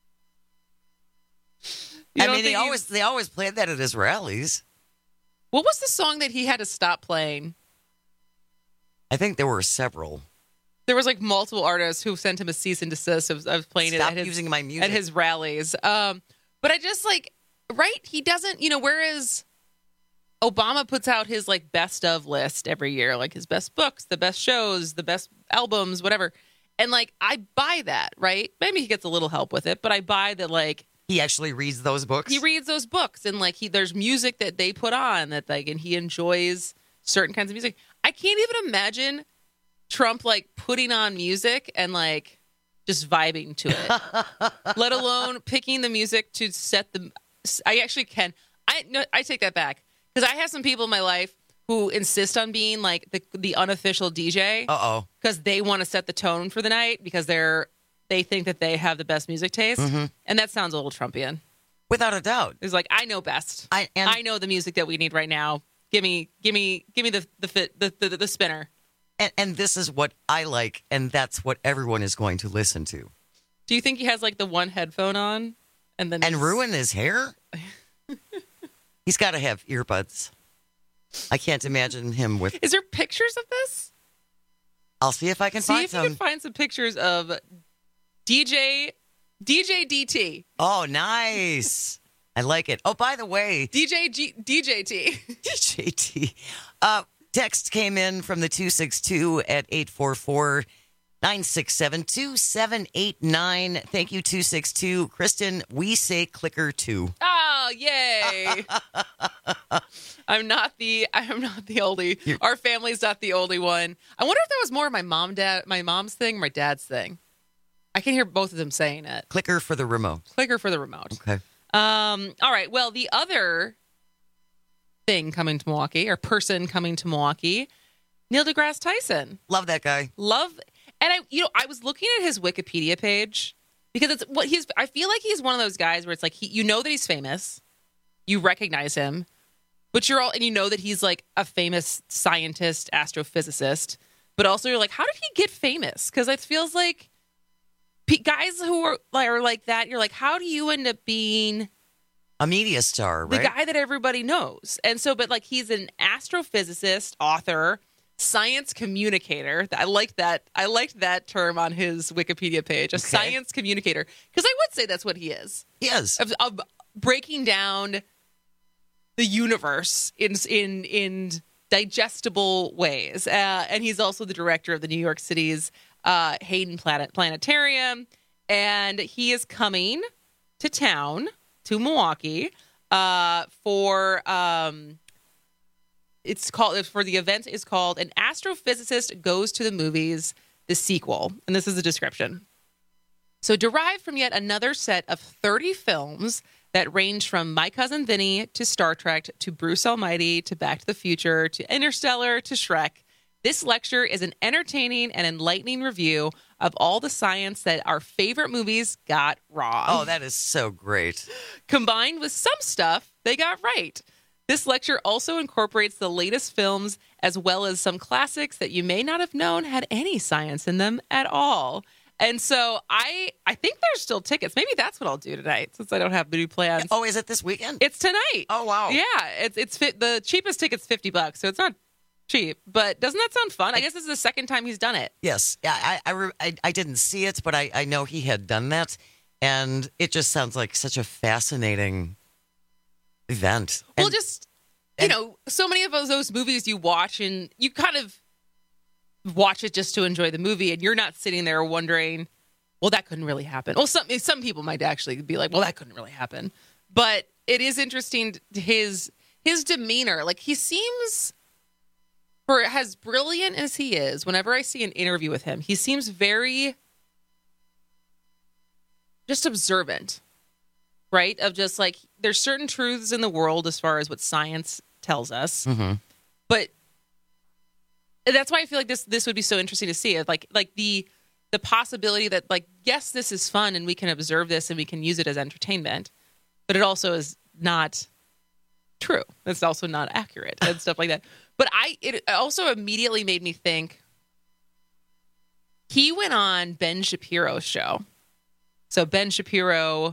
I mean, they always played that at his rallies. What was the song that he had to stop playing? I think there were several. There was like multiple artists who sent him a cease and desist of playing Stop it using my music at his rallies. But I just like, right? He doesn't, whereas Obama puts out his like best of list every year, like his best books, the best shows, the best albums, whatever. And like, I buy that, right? Maybe he gets a little help with it, but I buy that like, he actually reads those books. He reads those books, and like there's music that they put on that like, and he enjoys certain kinds of music. I can't even imagine Trump like putting on music and like just vibing to it, let alone picking the music to set the. I actually can. I take that back because I have some people in my life who insist on being like the unofficial DJ. Because they want to set the tone for the night because they think that they have the best music taste. Mm-hmm. And that sounds a little Trumpian. Without a doubt. It's like, I know best. I know the music that we need right now. Give me the spinner. And this is what I like, and that's what everyone is going to listen to. Do you think he has like the one headphone on and ruin his hair? He's got to have earbuds. I can't imagine him with. Is there pictures of this? I'll see if I can find some. See if you can find some pictures of DJ DT. Oh, nice. I like it. Oh, by the way. DJT. DJT. Text came in from the 262 at 844-967-2789. Thank you, 262. Kristen, we say clicker too. Oh, yay. I'm not the oldie. Our family's not the oldie one. I wonder if that was more of my mom's thing or my dad's thing. I can hear both of them saying it. Clicker for the remote. Clicker for the remote. Okay. All right. Well, the other thing coming to Milwaukee, or person coming to Milwaukee, Neil deGrasse Tyson. Love that guy. And I was looking at his Wikipedia page because it's what he's. I feel like he's one of those guys where it's like you know that he's famous, you recognize him, but and you know that he's like a famous scientist, astrophysicist, but also you're like, how did he get famous? Because it feels like guys who are like that, you're like, how do you end up being a media star, right? The guy that everybody knows. And so, but like he's an astrophysicist, author, science communicator. I liked that term on his Wikipedia page, a science communicator. Because I would say that's what he is. He is. Of breaking down the universe in digestible ways. And he's also the director of the New York City's Hayden Planetarium. And he is coming to town, to Milwaukee, for the event is called An Astrophysicist Goes to the Movies, the sequel. And this is the description. So derived from yet another set of 30 films that range from My Cousin Vinny to Star Trek to Bruce Almighty to Back to the Future to Interstellar to Shrek, this lecture is an entertaining and enlightening review of all the science that our favorite movies got wrong. Oh, that is so great. Combined with some stuff they got right. This lecture also incorporates the latest films as well as some classics that you may not have known had any science in them at all. And so I think there's still tickets. Maybe that's what I'll do tonight since I don't have new plans. Oh, is it this weekend? It's tonight. Oh, wow. Yeah, it's the cheapest ticket's $50, so it's not cheap. But doesn't that sound fun? I guess this is the second time he's done it. Yes. Yeah, I didn't see it, but I know he had done that. And it just sounds like such a fascinating event. Well, so many of those movies you watch and you kind of watch it just to enjoy the movie, and you're not sitting there wondering, well, that couldn't really happen. Well, some people might actually be like, well, that couldn't really happen. But it is interesting, his demeanor. Like, he seems, for as brilliant as he is, whenever I see an interview with him, he seems very just observant, right? Of just like, there's certain truths in the world as far as what science tells us. Mm-hmm. But that's why I feel like this would be so interesting to see. Like the possibility that, like, yes, this is fun and we can observe this and we can use it as entertainment, but it also is not true. It's also not accurate and stuff like that. But it also immediately made me think, he went on Ben Shapiro's show. So Ben Shapiro,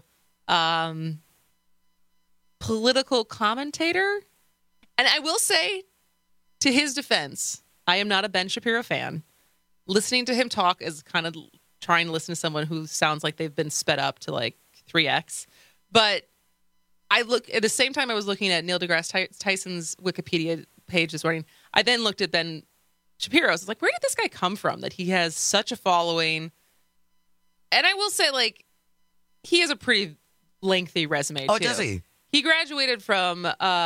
political commentator. And I will say, to his defense, I am not a Ben Shapiro fan. Listening to him talk is kind of trying to listen to someone who sounds like they've been sped up to like 3x. But at the same time I was looking at Neil deGrasse Tyson's Wikipedia page this morning, I then looked at Ben Shapiro. I was like, where did this guy come from that he has such a following? And I will say, like, he has a pretty lengthy resume, too. Oh, does he? He graduated from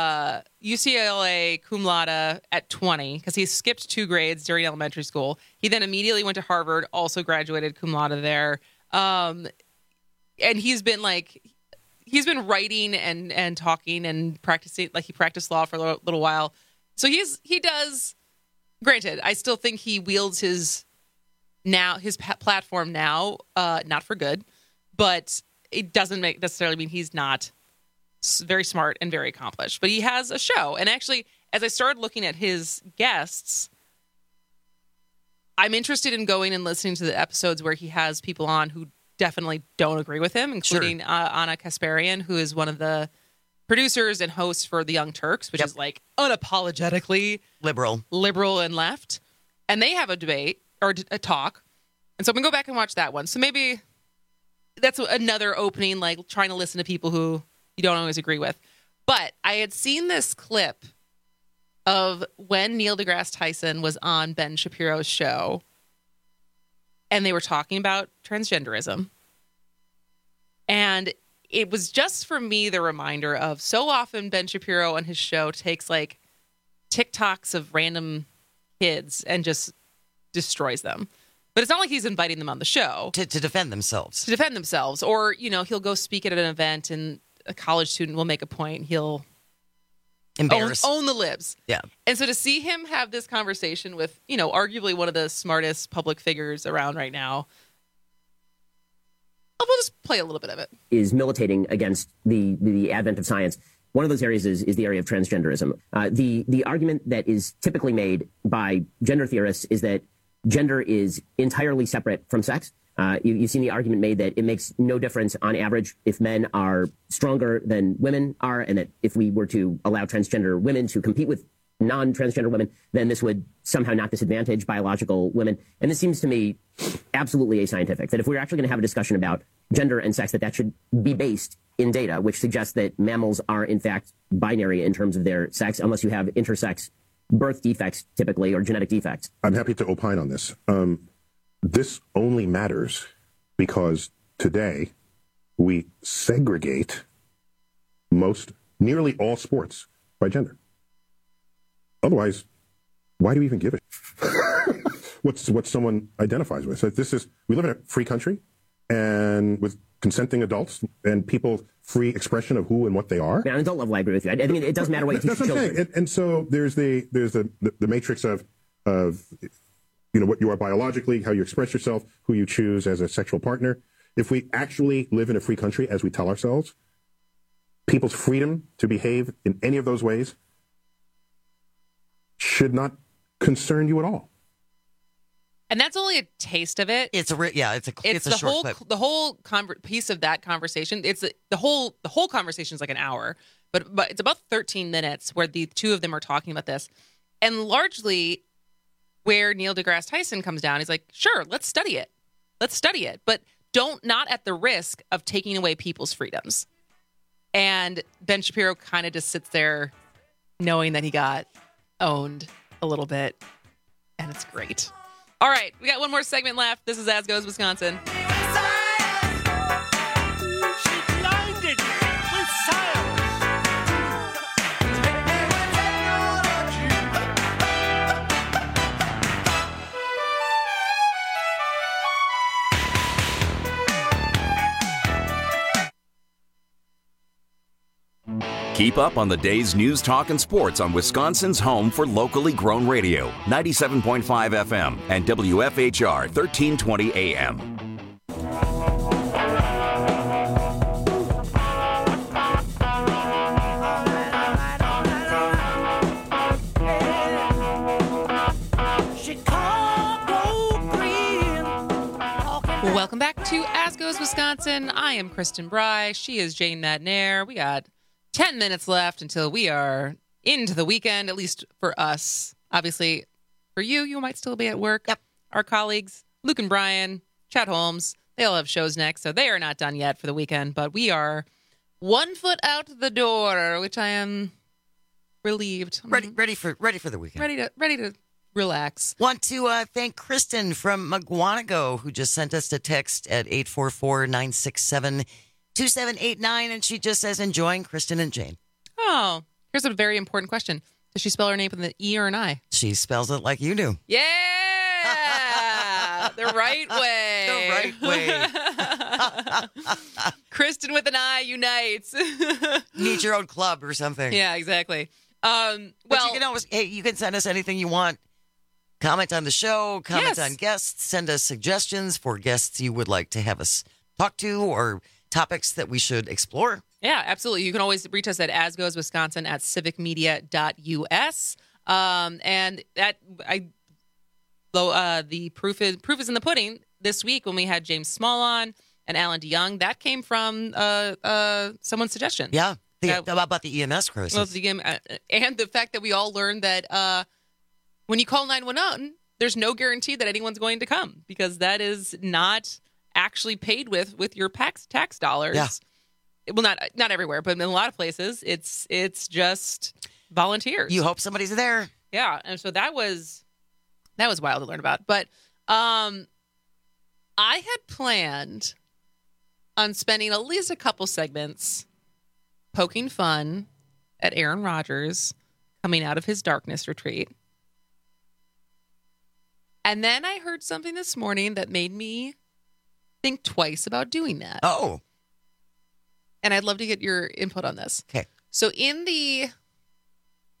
UCLA cum laude at 20 because he skipped 2 grades during elementary school. He then immediately went to Harvard, also graduated cum laude there. And he's been writing and talking and practicing, like he practiced law for a little while. So he does, granted, I still think he wields his platform now, not for good, but it doesn't necessarily mean he's not very smart and very accomplished. But he has a show. And actually, as I started looking at his guests, I'm interested in going and listening to the episodes where he has people on who definitely don't agree with him, including Ana Kasparian, who is one of the producers and hosts for The Young Turks, which is like unapologetically liberal and left. And they have a debate or a talk. And so I'm going to go back and watch that one. So maybe that's another opening, like trying to listen to people who you don't always agree with. But I had seen this clip of when Neil deGrasse Tyson was on Ben Shapiro's show and they were talking about transgenderism. And it was just for me the reminder of, so often Ben Shapiro on his show takes like TikToks of random kids and just destroys them. But it's not like he's inviting them on the show to defend themselves. Or, he'll go speak at an event and a college student will make a point. He'll embarrass, own the libs. Yeah. And so to see him have this conversation with, arguably one of the smartest public figures around right now, we'll just play a little bit of it. Is militating against the advent of science. One of those areas is the area of transgenderism. The argument that is typically made by gender theorists is that gender is entirely separate from sex. You've seen the argument made that it makes no difference on average if men are stronger than women are, and that if we were to allow transgender women to compete with non-transgender women, then this would somehow not disadvantage biological women. And this seems to me absolutely ascientific, that if we're actually going to have a discussion about gender and sex, that should be based in data, which suggests that mammals are in fact binary in terms of their sex, unless you have intersex birth defects typically, or genetic defects. I'm happy to opine on this. This only matters because today we segregate nearly all sports by gender. Otherwise, why do we even give it? What someone identifies with. So we live in a free country, and with consenting adults and people free expression of who and what they are. Yeah, an adult level, I agree with you. I think it does matter what you teach children. And so there's the matrix of what you are biologically, how you express yourself, who you choose as a sexual partner. If we actually live in a free country, as we tell ourselves, people's freedom to behave in any of those ways should not concern you at all. And that's only a taste of it. It's a short clip. The whole piece of that conversation. It's the whole conversation is like an hour, but it's about 13 minutes where the two of them are talking about this, and largely where Neil deGrasse Tyson comes down. He's like, sure, let's study it, but not at the risk of taking away people's freedoms. And Ben Shapiro kind of just sits there, knowing that he got owned a little bit, and it's great. All right, we got one more segment left. This is As Goes Wisconsin. Keep up on the day's news, talk, and sports on Wisconsin's home for locally grown radio, 97.5 FM and WFHR 1320 AM. Welcome back to As Goes Wisconsin. I am Kristen Bry. She is Jane Madnair. We got 10 minutes left until we are into the weekend, at least for us. Obviously, for you might still be at work. Yep. Our colleagues, Luke and Brian, Chad Holmes, they all have shows next, so they are not done yet for the weekend, but we are 1 foot out the door, which I am relieved. Ready for the weekend. Ready to relax. Want to thank Kristen from McGuanago, who just sent us a text at 844-967-2789, and she just says, enjoying Kristen and Jane. Oh, here's a very important question. Does she spell her name with an E or an I? She spells it like you do. Yeah! The right way. The right way. Kristen with an I unites. Need your own club or something. Yeah, exactly. But you can always, you can send us anything you want. Comment on the show, comment on guests, send us suggestions for guests you would like to have us talk to or topics that we should explore. Yeah, absolutely. You can always reach us at asgoeswisconsin@civicmedia.us. And that the proof is in the pudding this week when we had James Small on and Alan DeYoung. That came from someone's suggestion. Yeah, about the EMS crisis. Well, and the fact that we all learned that when you call 911, there's no guarantee that anyone's going to come, because that is not actually paid with your tax dollars. Yeah. Well, not everywhere, but in a lot of places, it's just volunteers. You hope somebody's there. Yeah, and so that was wild to learn about. But I had planned on spending at least a couple segments poking fun at Aaron Rodgers coming out of his darkness retreat. And then I heard something this morning that made me think twice about doing that. Oh. And I'd love to get your input on this. Okay. So in the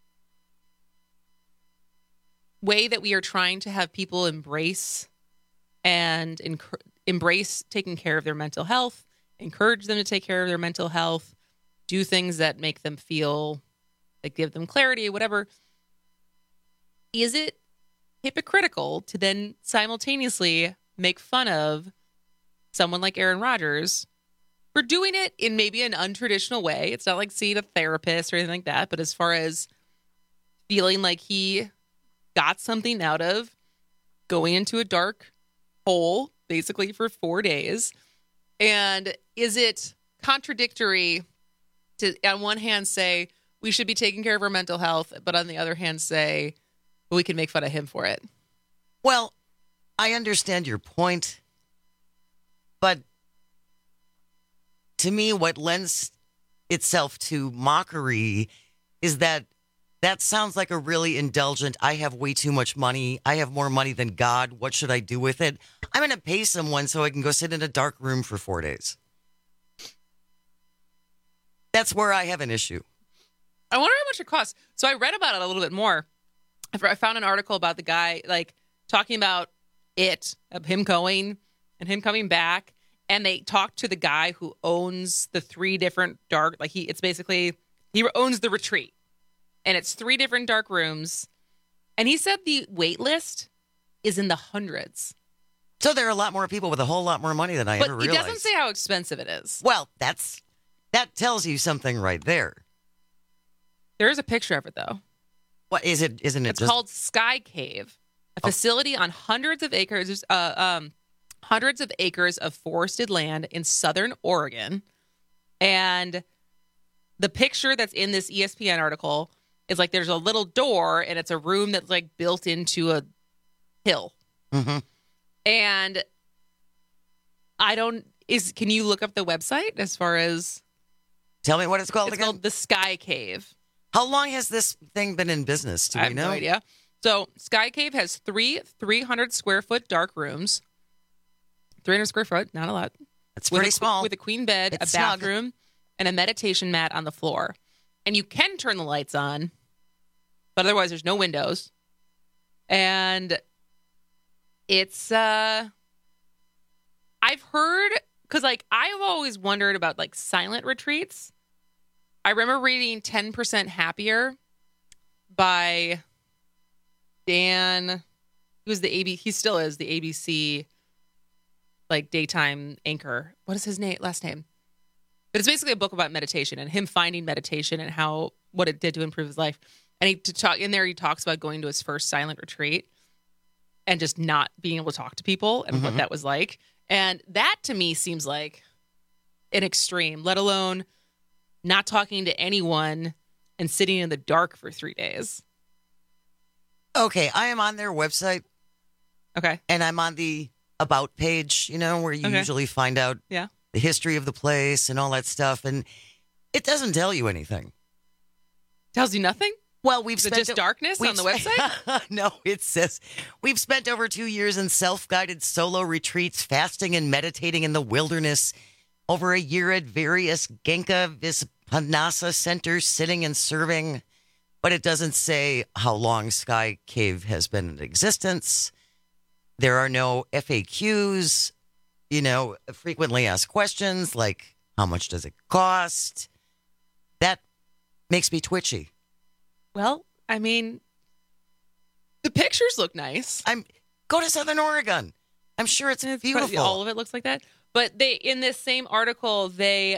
way that we are trying to have people embrace and embrace taking care of their mental health, encourage them to take care of their mental health, do things that make them feel like give them clarity, whatever. Is it hypocritical to then simultaneously make fun of someone like Aaron Rodgers for doing it in maybe an untraditional way? It's not like seeing a therapist or anything like that, but as far as feeling like he got something out of going into a dark hole basically for 4 days. And is it contradictory to, on one hand, say we should be taking care of our mental health, but on the other hand, say we can make fun of him for it? Well, I understand your point, but to me, what lends itself to mockery is that sounds like a really indulgent, I have way too much money. I have more money than God. What should I do with it? I'm going to pay someone so I can go sit in a dark room for 4 days. That's where I have an issue. I wonder how much it costs. So I read about it a little bit more. I found an article about the guy, like, talking about of him going and him coming back. And they talked to the guy who owns the 3 different dark, like it's basically, he owns the retreat. And it's 3 different dark rooms. And he said the wait list is in the hundreds. So there are a lot more people with a whole lot more money than I ever realized. But it doesn't say how expensive it is. Well, that tells you something right there. There is a picture of it, though. What is it? Isn't it? It's called Sky Cave, a facility on hundreds of acres of forested land in southern Oregon. And the picture that's in this ESPN article is like there's a little door and it's a room that's like built into a hill. Mm-hmm. And can you look up the website as far as? Tell me what it's called again. It's called the Sky Cave. How long has this thing been in business? Do we know? I have no idea. So Sky Cave has 3 300 square foot dark rooms. 300 square foot, not a lot. It's pretty small. With a queen bed, it's a bathroom, and a meditation mat on the floor. And you can turn the lights on, but otherwise there's no windows. And it's, I've heard, because like I've always wondered about like silent retreats. I remember reading 10% Happier by Dan, he still is the ABC like daytime anchor. What is his last name? But it's basically a book about meditation and him finding meditation and what it did to improve his life. And he talks about going to his first silent retreat and just not being able to talk to people and what that was like. And that to me seems like an extreme, let alone not talking to anyone and sitting in the dark for 3 days. Okay, I am on their website. Okay. And I'm on the About page, where you usually find out the history of the place and all that stuff. And it doesn't tell you anything. Tells you nothing? Well, we've spent just darkness on the website? No, it says we've spent over 2 years in self-guided solo retreats, fasting and meditating in the wilderness, over a year at various Genka Vispanasa centers, sitting and serving. But it doesn't say how long Sky Cave has been in existence. There are no FAQs, frequently asked questions like, how much does it cost? That makes me twitchy. Well, I mean, the pictures look nice. Go to Southern Oregon. I'm sure it's beautiful. All of it looks like that. But in this same article, this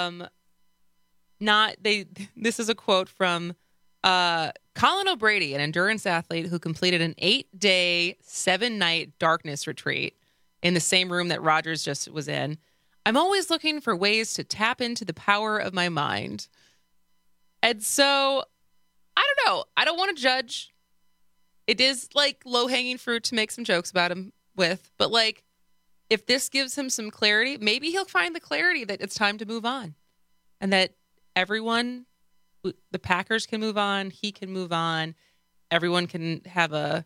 is a quote from Colin O'Brady, an endurance athlete who completed an 8-day, 7-night darkness retreat in the same room that Rodgers just was in. I'm always looking for ways to tap into the power of my mind. And so, I don't know. I don't want to judge. It is like low-hanging fruit to make some jokes about him with. But like, if this gives him some clarity, maybe he'll find the clarity that it's time to move on. And that everyone, the Packers can move on, he can move on, everyone can have a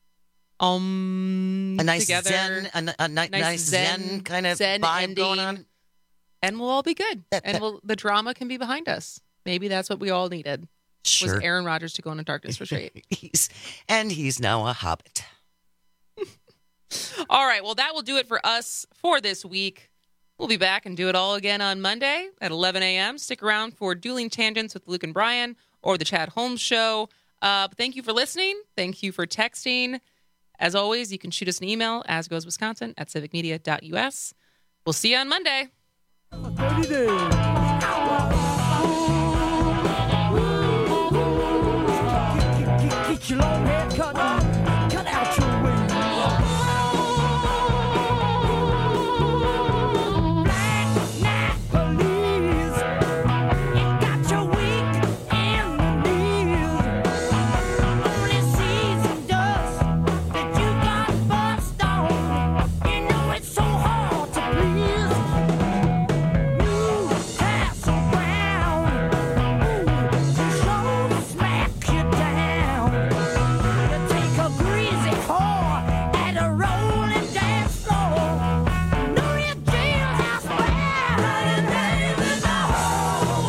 nice together, zen, a nice zen kind of zen vibe ending, going on, and we'll all be good. The drama can be behind us. Maybe that's what we all needed. Sure. Was Aaron Rodgers to go on a darkness retreat. He's now a hobbit. All right. Well, that will do it for us for this week. We'll be back and do it all again on Monday at 11 a.m. Stick around for Dueling Tangents with Luke and Brian or the Chad Holmes Show. Thank you for listening. Thank you for texting. As always, you can shoot us an email, asgoeswisconsin@civicmedia.us. We'll see you on Monday. 30 days. Get your long hair cut out your way. Black police, it got you weak in the knees. Only sees and dust that you got bust on. You know it's so hard to please. Newcastle Brown, to show the smack you down. You take a greasy whore at a rolling dance floor. Know your jailhouse bound. Your name is the hole.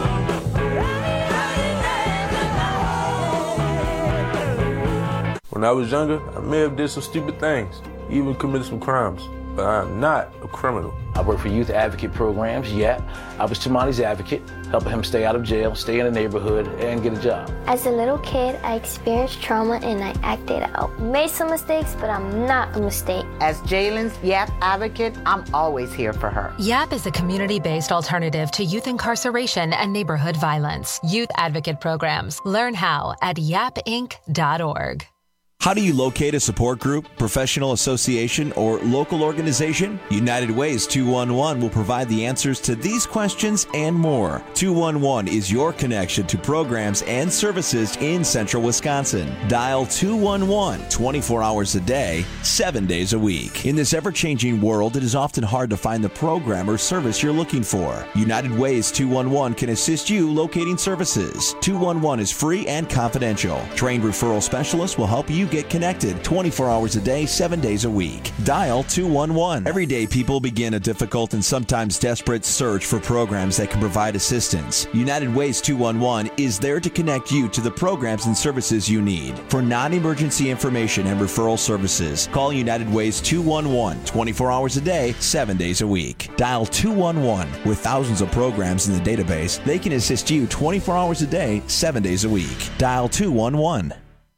When I was younger, I may have did some stupid things, even committed some crimes, but I am not a criminal. I work for youth advocate programs, YAP. I was Tamani's advocate, helping him stay out of jail, stay in the neighborhood, and get a job. As a little kid, I experienced trauma and I acted out. Made some mistakes, but I'm not a mistake. As Jalen's YAP advocate, I'm always here for her. YAP is a community-based alternative to youth incarceration and neighborhood violence. Youth advocate programs. Learn how at yapinc.org. How do you locate a support group, professional association, or local organization? United Way's 211 will provide the answers to these questions and more. 211 is your connection to programs and services in central Wisconsin. Dial 211 24 hours a day, 7 days a week. In this ever-changing world, it is often hard to find the program or service you're looking for. United Way's 211 can assist you locating services. 211 is free and confidential. Trained referral specialists will help you get connected 24 hours a day, 7 days a week. Dial 211. Every day, people begin a difficult and sometimes desperate search for programs that can provide assistance. United Way's 211 is there to connect you to the programs and services you need. For non-emergency information and referral services, call United Way's 211 24 hours a day, 7 days a week. Dial 211. With thousands of programs in the database, they can assist you 24 hours a day, 7 days a week. Dial 211.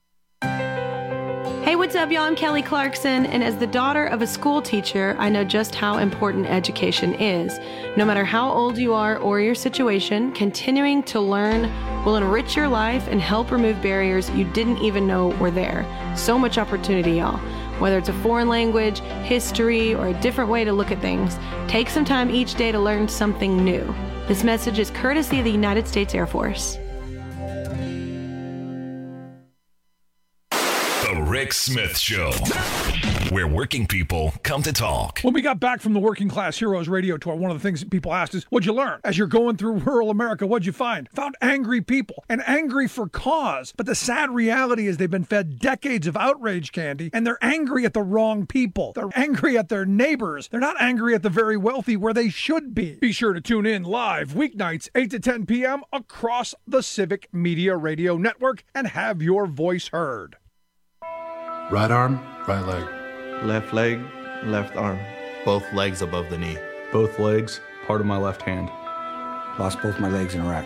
Hey, what's up, y'all? I'm Kelly Clarkson, and as the daughter of a school teacher, I know just how important education is. No matter how old you are or your situation, continuing to learn will enrich your life and help remove barriers you didn't even know were there. So much opportunity, y'all. Whether it's a foreign language, history, or a different way to look at things, take some time each day to learn something new. This message is courtesy of the United States Air Force. The Rick Smith Show, where working people come to talk. When we got back from the Working Class Heroes radio tour, one of the things that people asked is, what'd you learn? As you're going through rural America, what'd you find? Found angry people, and angry for cause. But the sad reality is they've been fed decades of outrage candy, and they're angry at the wrong people. They're angry at their neighbors. They're not angry at the very wealthy where they should be. Be sure to tune in live weeknights, 8 to 10 p.m. across the Civic Media Radio Network and have your voice heard. Right arm, right leg. Left leg, left arm. Both legs above the knee. Both legs, part of my left hand. Lost both my legs in Iraq.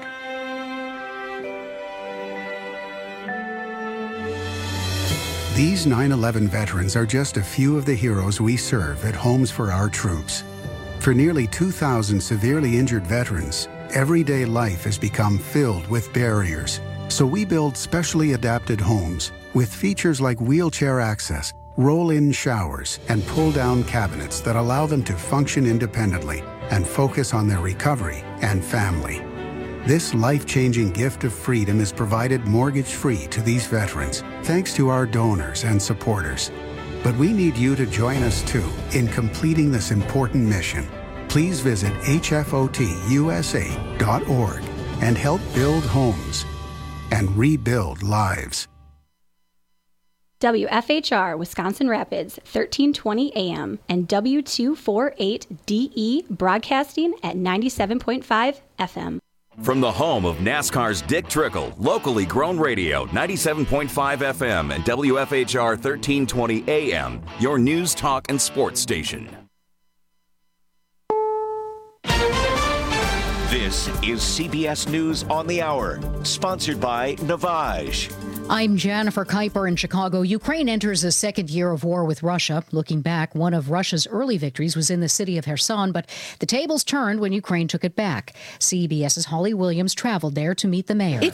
These 9/11 veterans are just a few of the heroes we serve at Homes for Our Troops. For nearly 2,000 severely injured veterans, everyday life has become filled with barriers. So we build specially adapted homes with features like wheelchair access, roll-in showers, and pull-down cabinets that allow them to function independently and focus on their recovery and family. This life-changing gift of freedom is provided mortgage-free to these veterans, thanks to our donors and supporters. But we need you to join us too in completing this important mission. Please visit hfotusa.org and help build homes and rebuild lives. WFHR Wisconsin Rapids, 1320 AM, and W248DE broadcasting at 97.5 FM. From the home of NASCAR's Dick Trickle, locally grown radio, 97.5 FM and WFHR 1320 AM, your news, talk, and sports station. This is CBS News on the Hour, sponsored by Navage. I'm Jennifer Kuiper in Chicago. Ukraine enters a second year of war with Russia. Looking back, one of Russia's early victories was in the city of Kherson, but the tables turned when Ukraine took it back. CBS's Holly Williams traveled there to meet the mayor.